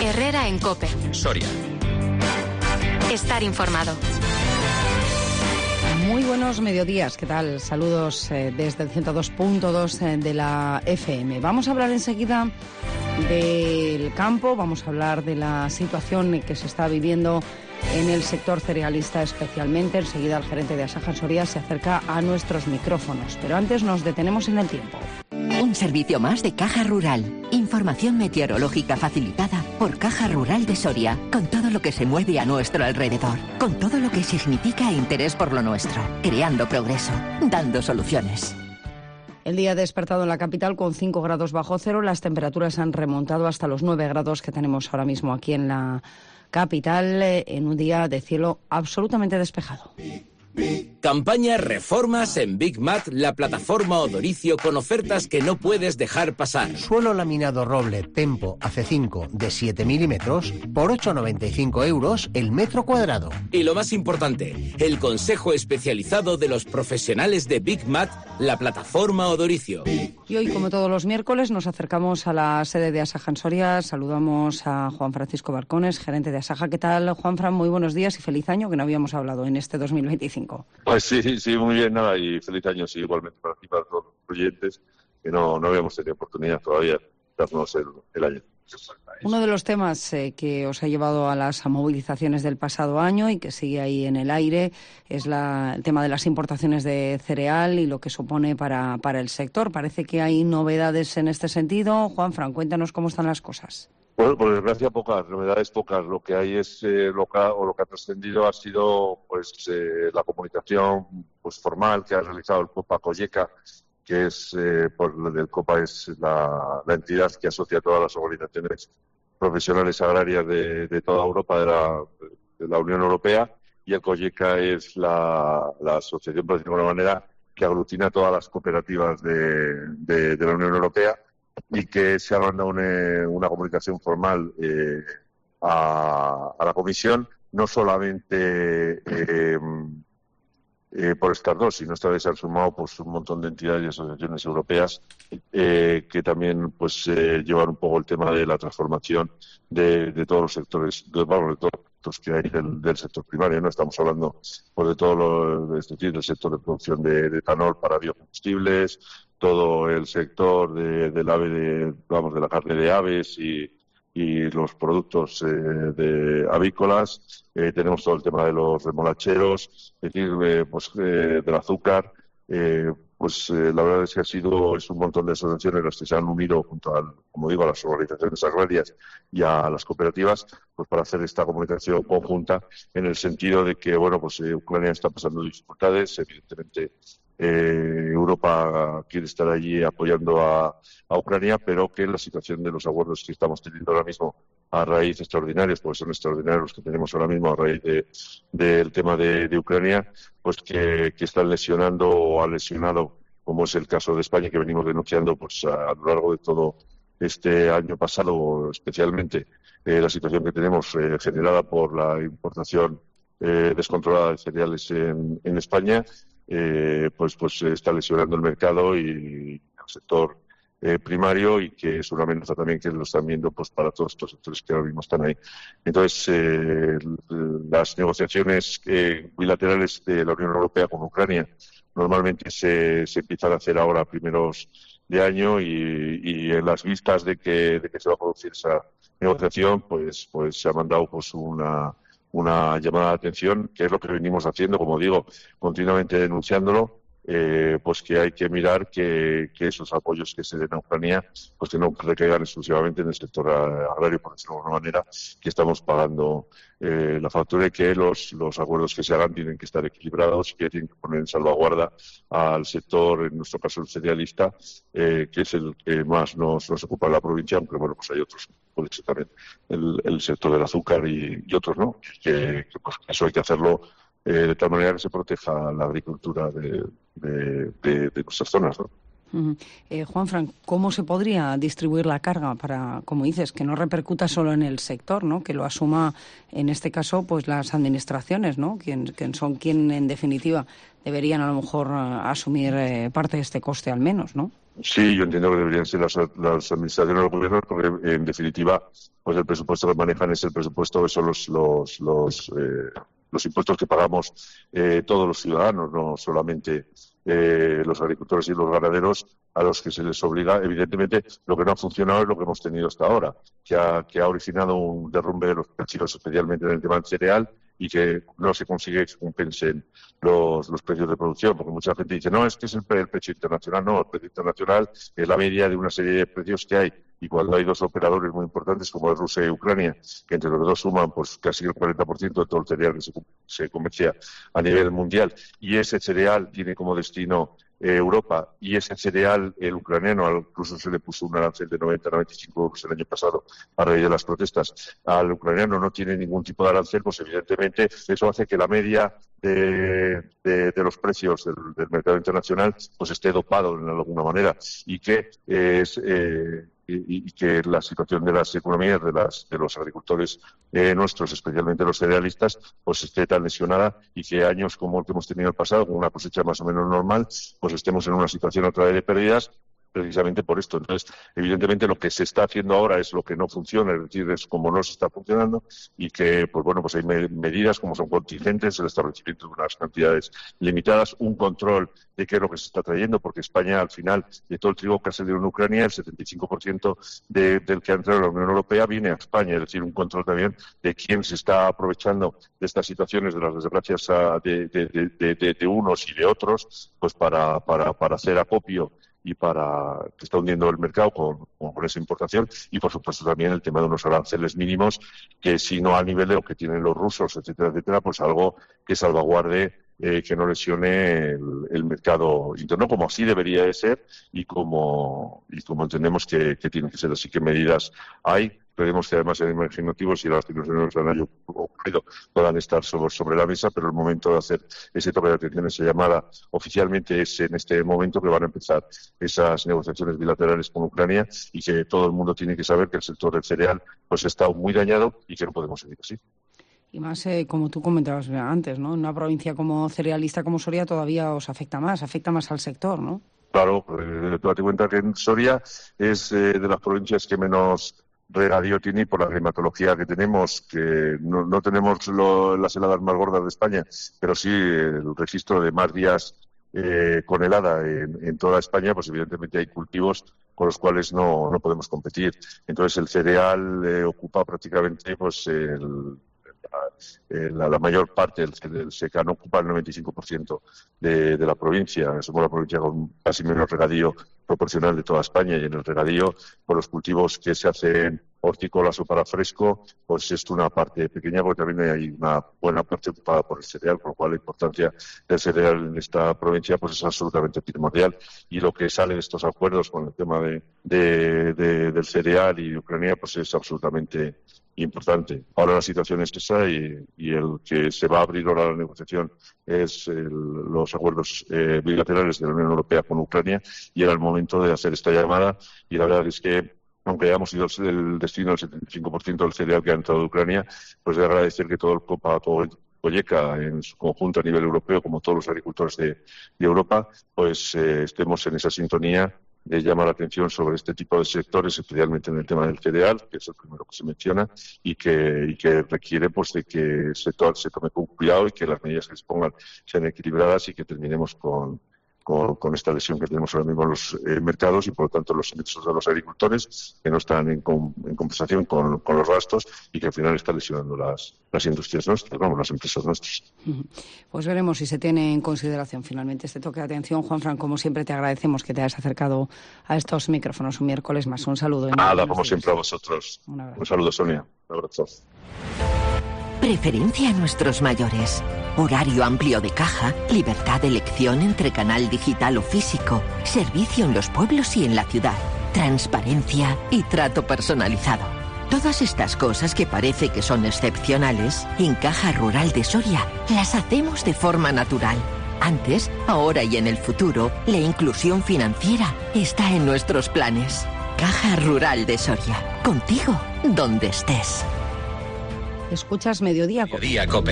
Herrera en COPE. Soria. Estar informado. Muy buenos mediodías, ¿qué tal? Saludos desde el 102.2 de la FM. Vamos a hablar enseguida del campo, vamos a hablar de la situación que se está viviendo en el sector cerealista especialmente. Enseguida el gerente de Asaja Soria se acerca a nuestros micrófonos, pero antes nos detenemos en el tiempo. Un servicio más de Caja Rural. Información meteorológica facilitada por Caja Rural de Soria, con todo lo que se mueve a nuestro alrededor, con todo lo que significa interés por lo nuestro, creando progreso, dando soluciones. El día ha despertado en la capital con 5 grados bajo cero. Las temperaturas han remontado hasta los 9 grados que tenemos ahora mismo aquí en la capital, en un día de cielo absolutamente despejado. Campaña Reformas en Big Mat, la plataforma Odoricio con ofertas que no puedes dejar pasar. Suelo laminado roble Tempo AC5 de 7 milímetros por 8,95 € el metro cuadrado. Y lo más importante, el consejo especializado de los profesionales de Big Mat, la plataforma Odoricio. Y hoy, como todos los miércoles, nos acercamos a la sede de Asaja en Soria. Saludamos a Juan Francisco Barcones, gerente de Asaja. ¿Qué tal, Juanfran? Muy buenos días y feliz año, que no habíamos hablado en este 2025. Pues sí, muy bien, nada, y feliz año, sí, igualmente para ti, para todos los oyentes, que no habíamos tenido oportunidad todavía de darnos el año. Uno de los temas que os ha llevado a las movilizaciones del pasado año y que sigue ahí en el aire es el tema de las importaciones de cereal y lo que supone para el sector. Parece que hay novedades en este sentido. Juanfran, cuéntanos cómo están las cosas. Bueno, por desgracia pocas, novedades pocas. Lo que hay es lo que ha trascendido ha sido pues la comunicación pues formal que ha realizado el COPA Colleca, que es el COPA es la entidad que asocia a todas las organizaciones profesionales agrarias de toda Europa, de la Unión Europea, y el Colleca es la asociación, por decirlo de alguna manera, que aglutina todas las cooperativas de la Unión Europea, y que se ha mandado una comunicación formal a la Comisión, no solamente por estas dos, sino esta vez se han sumado pues un montón de entidades y asociaciones europeas que también pues llevan un poco el tema de la transformación de todos los sectores, de todos los que hay del sector primario, ¿no? Estamos hablando pues de todo del sector de producción de etanol para biocombustibles, todo el sector de la carne de aves y los productos avícolas. Tenemos todo el tema de los remolacheros, es decir, del azúcar. La verdad es que es un montón de asociaciones las que se han unido junto a las organizaciones agrarias y a las cooperativas, pues para hacer esta comunicación conjunta en el sentido de que, Ucrania está pasando dificultades, evidentemente. Europa quiere estar allí apoyando a Ucrania, pero que la situación de los acuerdos que estamos teniendo ahora mismo a raíz extraordinarios, porque son extraordinarios los que tenemos ahora mismo a raíz del tema de Ucrania, pues que están lesionando o han lesionado, como es el caso de España, que venimos denunciando pues a lo largo de todo este año pasado, especialmente la situación que tenemos generada por la importación descontrolada de cereales en España. Pues está lesionando el mercado y el sector primario, y que es una amenaza también que lo están viendo pues para todos estos sectores que ahora mismo están ahí. Entonces, las negociaciones bilaterales de la Unión Europea con Ucrania normalmente se empiezan a hacer ahora a primeros de año, y en las vistas de que se va a producir esa negociación, pues se ha mandado pues una llamada de atención, que es lo que venimos haciendo, como digo, continuamente denunciándolo, pues que hay que mirar que esos apoyos que se den a Ucrania pues que no recaigan exclusivamente en el sector agrario, por decirlo de alguna manera, que estamos pagando la factura, y que los acuerdos que se hagan tienen que estar equilibrados y que tienen que poner en salvaguarda al sector, en nuestro caso el cerealista, que es el que más nos ocupa en la provincia, aunque pues hay otros, puede ser también el sector del azúcar y otros, ¿no? Que pues eso hay que hacerlo de tal manera que se proteja la agricultura de nuestras zonas, ¿no? Juanfran, ¿cómo se podría distribuir la carga para, como dices, que no repercuta solo en el sector, ¿no? Que lo asuma, en este caso, pues las administraciones, ¿no? Quien en definitiva deberían a lo mejor asumir parte de este coste al menos, ¿no? Sí, yo entiendo que deberían ser las administraciones de los gobiernos, porque en definitiva, pues el presupuesto que manejan es el presupuesto que son los impuestos que pagamos todos los ciudadanos, no solamente los agricultores y los ganaderos, a los que se les obliga. Evidentemente, lo que no ha funcionado es lo que hemos tenido hasta ahora, que ha originado un derrumbe de los precios, especialmente en el tema del cereal, y que no se consigue que se compensen los precios de producción, porque mucha gente dice, no, es que es el precio internacional. No, el precio internacional es la media de una serie de precios que hay, y cuando hay dos operadores muy importantes como es Rusia y Ucrania, que entre los dos suman pues casi el 40% de todo el cereal que se comercia a nivel mundial, y ese cereal tiene como destino Europa, y ese cereal, el ucraniano, incluso se le puso un arancel de 90-95 euros el año pasado a raíz de las protestas, al ucraniano no tiene ningún tipo de arancel, pues evidentemente eso hace que la media de los precios del mercado internacional pues esté dopado en alguna manera, y que que la situación de las economías de los agricultores nuestros, especialmente los cerealistas, pues esté tan lesionada, y que años como el que hemos tenido en el pasado, con una cosecha más o menos normal, pues estemos en una situación otra vez de pérdidas, precisamente por esto. Entonces, evidentemente, lo que se está haciendo ahora es lo que no funciona, es decir, es como no se está funcionando, y que, pues bueno, pues hay medidas como son contingentes, el establecimiento de unas cantidades limitadas, un control de qué es lo que se está trayendo, porque España, al final, de todo el trigo que ha salido en Ucrania, el 75% del que ha entrado en la Unión Europea viene a España, es decir, un control también de quién se está aprovechando de estas situaciones, de las desgracias de unos y de otros, pues para hacer acopio y que está hundiendo el mercado con esa importación, y por supuesto también el tema de unos aranceles mínimos, que si no a nivel de lo que tienen los rusos, etcétera, pues algo que salvaguarde, que no lesione el mercado interno, como así debería de ser, y como entendemos que tiene que ser. Así que medidas hay. Esperemos que además sean imaginativos, y las situaciones que han ocurrido puedan estar sobre la mesa, pero el momento de hacer ese toque de atención, esa llamada, oficialmente es en este momento que van a empezar esas negociaciones bilaterales con Ucrania, y que todo el mundo tiene que saber que el sector del cereal pues está muy dañado y que no podemos seguir así. Y más, como tú comentabas antes, ¿no? En una provincia como cerealista como Soria todavía os afecta más al sector, ¿no? Claro, tú date cuenta que en Soria es de las provincias que menos regadío tiene, por la climatología que tenemos, que no tenemos las heladas más gordas de España, pero sí el registro de más días con helada en toda España, pues evidentemente hay cultivos con los cuales no podemos competir. Entonces el cereal ocupa prácticamente pues la mayor parte del secano, ocupa el 95% de la provincia. Somos la provincia con casi menos regadío proporcional de toda España, y en el regadío, por los cultivos que se hacen hortícolas o para fresco, pues es una parte pequeña, porque también hay una buena parte ocupada por el cereal, con lo cual la importancia del cereal en esta provincia pues es absolutamente primordial. Y lo que sale de estos acuerdos con el tema del cereal y de Ucrania pues es absolutamente importante. Ahora la situación es esa, y el que se va a abrir ahora la negociación es los acuerdos bilaterales de la Unión Europea con Ucrania, y era el momento de hacer esta llamada. Y la verdad es que, aunque hayamos ido el destino del 75% del cereal que ha entrado de Ucrania, pues de agradecer que todo el Colleca en su conjunto a nivel europeo, como todos los agricultores de Europa, pues estemos en esa sintonía de llamar la atención sobre este tipo de sectores, especialmente en el tema del cereal, que es el primero que se menciona, y que requiere pues de que se tome con cuidado, y que las medidas que se pongan sean equilibradas, y que terminemos con esta lesión que tenemos ahora mismo en los mercados, y por lo tanto los ingresos de los agricultores, que no están en compensación con los gastos, y que al final están lesionando las industrias nuestras, las empresas nuestras. Pues veremos si se tiene en consideración finalmente este toque de atención. Juanfran, como siempre, te agradecemos que te hayas acercado a estos micrófonos un miércoles más. Un saludo. Nada, como siempre, a vosotros. Un saludo, Sonia. Un abrazo. Preferencia a nuestros mayores. Horario amplio de caja, libertad de elección entre canal digital o físico, servicio en los pueblos y en la ciudad, transparencia y trato personalizado. Todas estas cosas que parece que son excepcionales, en Caja Rural de Soria las hacemos de forma natural. Antes, ahora y en el futuro, la inclusión financiera está en nuestros planes. Caja Rural de Soria. Contigo, donde estés. Escuchas Mediodía Cope.